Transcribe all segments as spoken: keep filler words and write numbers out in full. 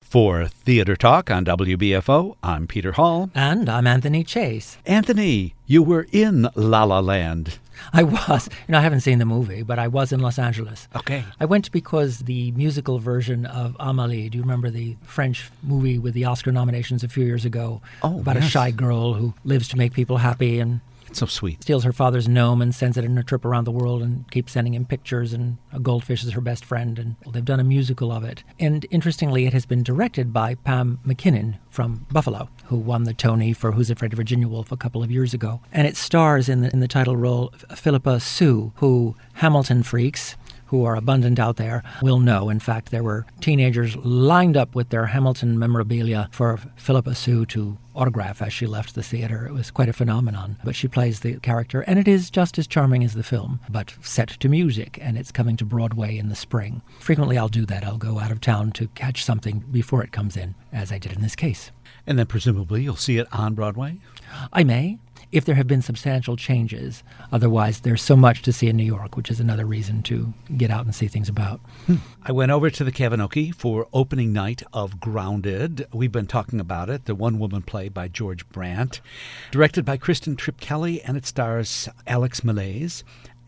For Theater Talk on W B F O, I'm Peter Hall. And I'm Anthony Chase. Anthony, you were in La La Land. I was. You know, I haven't seen the movie, but I was in Los Angeles. Okay. I went because the musical version of Amélie, do you remember the French movie with the Oscar nominations a few years ago? Oh, about yes. a shy girl who lives to make people happy and It's so sweet. steals her father's gnome and sends it on a trip around the world and keeps sending him pictures, and a goldfish is her best friend, and they've done a musical of it. And interestingly, it has been directed by Pam McKinnon from Buffalo, who won the Tony for Who's Afraid of Virginia Woolf a couple of years ago. And it stars in the, in the title role Philippa Sue, who Hamilton freaks who are abundant out there will know. In fact, there were teenagers lined up with their Hamilton memorabilia for Philippa Sue to autograph as she left the theater. It was quite a phenomenon. But she plays the character, and it is just as charming as the film, but set to music, and it's coming to Broadway in the spring. Frequently I'll do that. I'll go out of town to catch something before it comes in, as I did in this case. And then presumably you'll see it on Broadway? I may, if there have been substantial changes. Otherwise, there's so much to see in New York, which is another reason to get out and see things about. Hmm. I went over to the Kavinoky for opening night of Grounded. We've been talking about it, the one-woman play by George Brandt, directed by Kristen Tripp Kelly, and it stars Alex Malaise.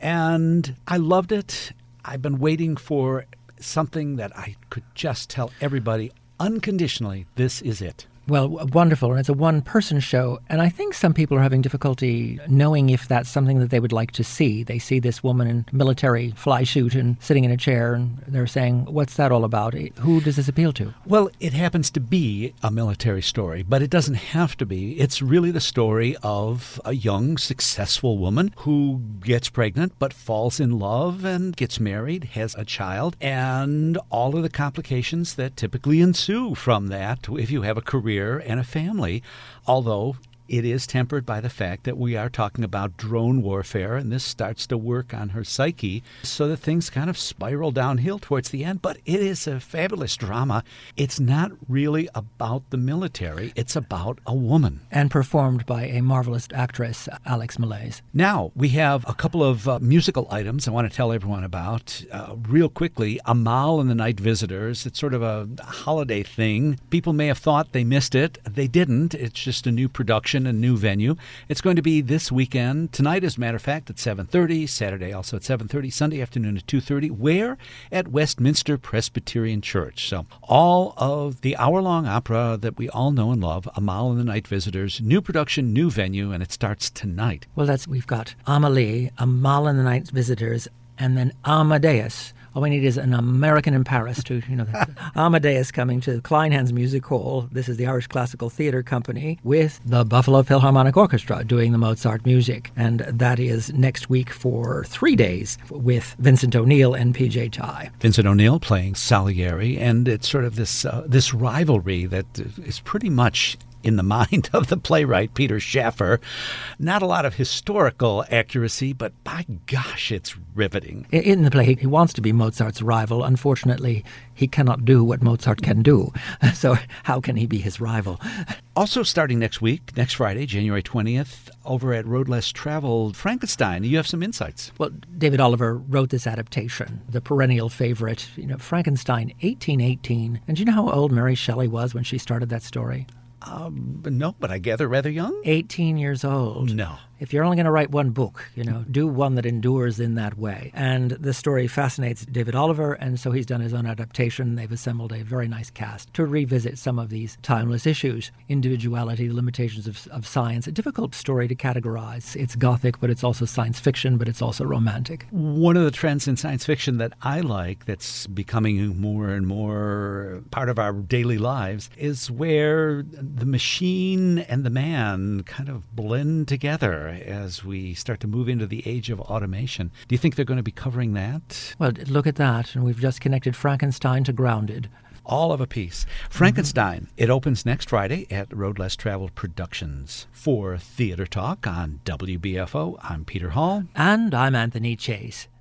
And I loved it. I've been waiting for something that I could just tell everybody unconditionally, this is it. Well, wonderful, and it's a one-person show, and I think some people are having difficulty knowing if that's something that they would like to see. They see this woman in military fly suit and sitting in a chair, and they're saying, what's that all about? Who does this appeal to? Well, it happens to be a military story, but it doesn't have to be. It's really the story of a young, successful woman who gets pregnant but falls in love and gets married, has a child, and all of the complications that typically ensue from that if you have a career and a family, although it is tempered by the fact that we are talking about drone warfare, and this starts to work on her psyche so that things kind of spiral downhill towards the end. But it is a fabulous drama. It's not really about the military. It's about a woman. And performed by a marvelous actress, Alex Malaise. Now, we have a couple of uh, musical items I want to tell everyone about. Uh, real quickly, Amal and the Night Visitors. It's sort of a holiday thing. People may have thought they missed it. They didn't. It's just a new production, a new venue. It's going to be this weekend, tonight as a matter of fact, at seven thirty, Saturday also at seven thirty, Sunday afternoon at two thirty. Where? At Westminster Presbyterian Church. So all of the hour-long opera that we all know and love, Amal and the Night Visitors, new production, new venue, and it starts tonight. Well, that's we've got Amélie, Amal and the Night Visitors, and then Amadeus. All we need is an American in Paris to, you know, Amadeus coming to Kleinhans Music Hall. This is the Irish Classical Theatre Company with the Buffalo Philharmonic Orchestra doing the Mozart music. And that is next week for three days with Vincent O'Neill and P J Ty. Vincent O'Neill playing Salieri, and it's sort of this uh, this rivalry that is pretty much in the mind of the playwright Peter Shaffer. Not a lot of historical accuracy, but by gosh, it's riveting. In the play, he wants to be Mozart's rival. Unfortunately, he cannot do what Mozart can do. So how can he be his rival? Also starting next week, next Friday, January twentieth, over at Road Less Traveled, Frankenstein. You have some insights. Well, David Oliver wrote this adaptation, the perennial favorite, you know, Frankenstein, eighteen eighteen. And do you know how old Mary Shelley was when she started that story? Um, no, but I gather rather young? eighteen years old. No. If you're only going to write one book, you know, do one that endures in that way. And the story fascinates David Oliver, and so he's done his own adaptation. They've assembled a very nice cast to revisit some of these timeless issues. Individuality, the limitations of, of science. A difficult story to categorize. It's gothic, but it's also science fiction, but it's also romantic. One of the trends in science fiction that I like that's becoming more and more part of our daily lives is where the machine and the man kind of blend together as we start to move into the age of automation. Do you think they're going to be covering that? Well, look at that. And we've just connected Frankenstein to Grounded. All of a piece. Frankenstein. Mm-hmm. It opens next Friday at Road Less Traveled Productions. For Theater Talk on W B F O, I'm Peter Hall. And I'm Anthony Chase.